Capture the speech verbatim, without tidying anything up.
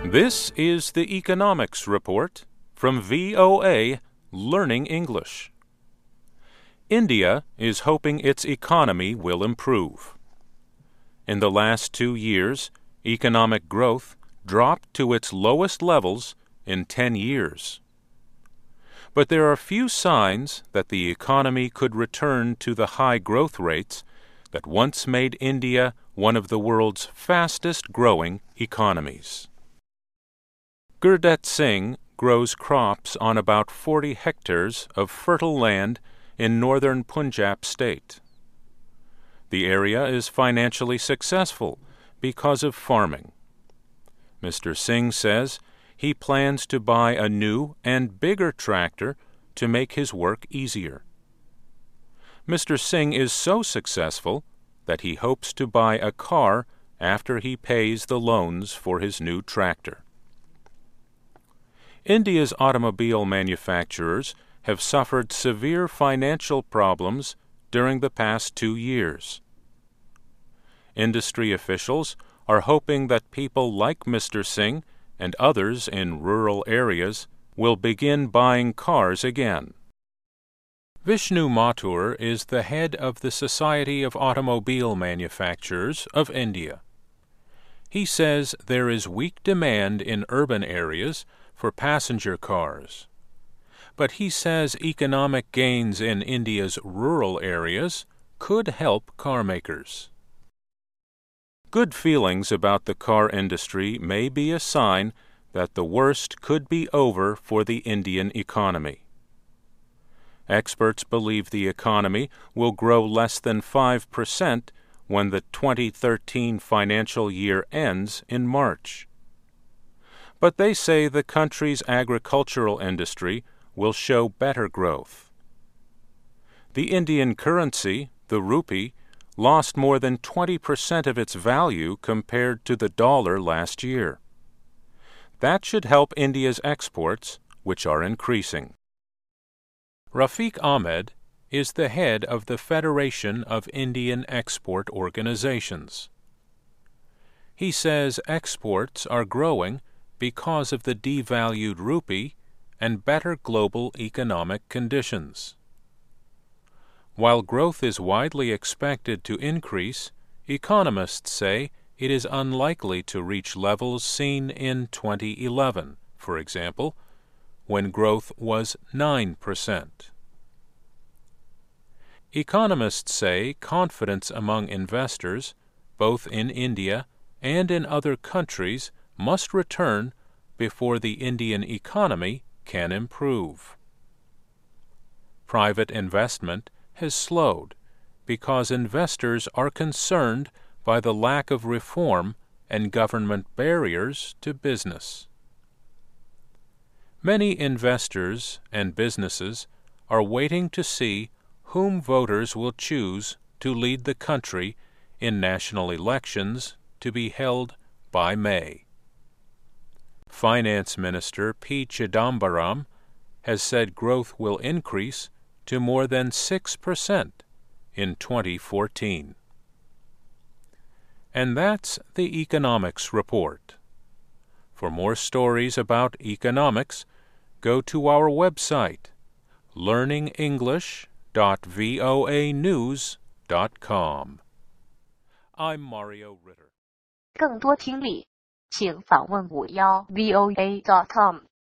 This is the Economics Report from V O A Learning English. India is hoping its economy will improve. In the last two years, economic growth dropped to its lowest levels in ten years. But there are few signs that the economy could return to the high growth rates that once made India one of the world's fastest-growing economies. Gurdeep Singh grows crops on about forty hectares of fertile land in northern Punjab state. The area is financially successful because of farming. Mister Singh says he plans to buy a new and bigger tractor to make his work easier. Mister Singh is so successful that he hopes to buy a car after he pays the loans for his new tractor. India's automobile manufacturers have suffered severe financial problems during the past two years. Industry officials are hoping that people like Mister Singh and others in rural areas will begin buying cars again. Vishnu Mathur is the head of the Society of Automobile Manufacturers of India. He says there is weak demand in urban areas for passenger cars. But he says economic gains in India's rural areas could help car makers. Good feelings about the car industry may be a sign that the worst could be over for the Indian economy. Experts believe the economy will grow less than five percent when the twenty thirteen financial year ends in March. But they say the country's agricultural industry will show better growth. The Indian currency, the rupee, lost more than twenty percent of its value compared to the dollar last year. That should help India's exports, which are increasing. Rafiq Ahmed is the head of the Federation of Indian Export Organizations. He says exports are growing because of the devalued rupee and better global economic conditions. While growth is widely expected to increase, economists say it is unlikely to reach levels seen in twenty eleven, for example, when growth was nine percent. Economists say confidence among investors, both in India and in other countries, must return before the Indian economy can improve. Private investment has slowed because investors are concerned by the lack of reform and government barriers to business. Many investors and businesses are waiting to see whom voters will choose to lead the country in national elections to be held by May. Finance Minister P. Chidambaram has said growth will increase to more than six percent in twenty fourteen. And that's the Economics Report. For more stories about economics, go to our website, learning english dot voa news dot com. I'm Mario Ritter. 更多听力，请访问五幺 V O A dot com。